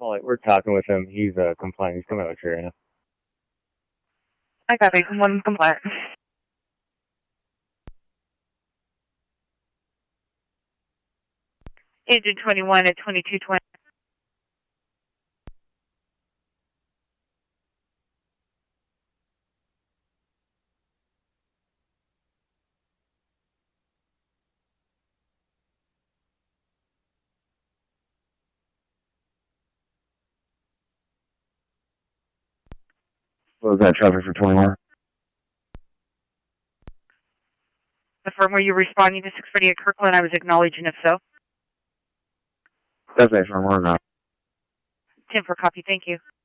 Well, we're talking with him. He's compliant. He's coming out here right now. I copy. One compliant. Agent 21 at 2220. What was that traffic for 21? The firm where you're responding to 648 Kirkland, I was acknowledging if so. That's my firm. We're not. 10 for copy. Thank you.